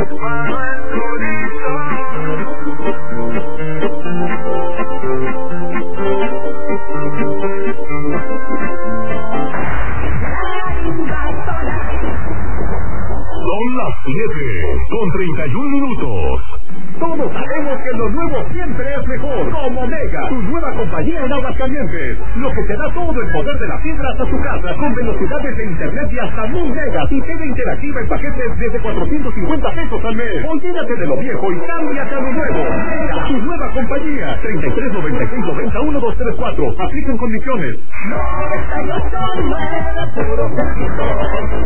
Son las 7:31. Todos sabemos que lo nuevo siempre es mejor. Como Mega, tu nueva compañía en Aguascalientes. Lo que te da todo el poder de la fibra hasta tu casa, con velocidades de internet de hasta 1000 megas y TV interactiva en paquetes desde 450 pesos al mes. Olvídate de lo viejo y cámbiate a lo nuevo. Mega, tu nueva compañía. 3396901234. Aplican condiciones.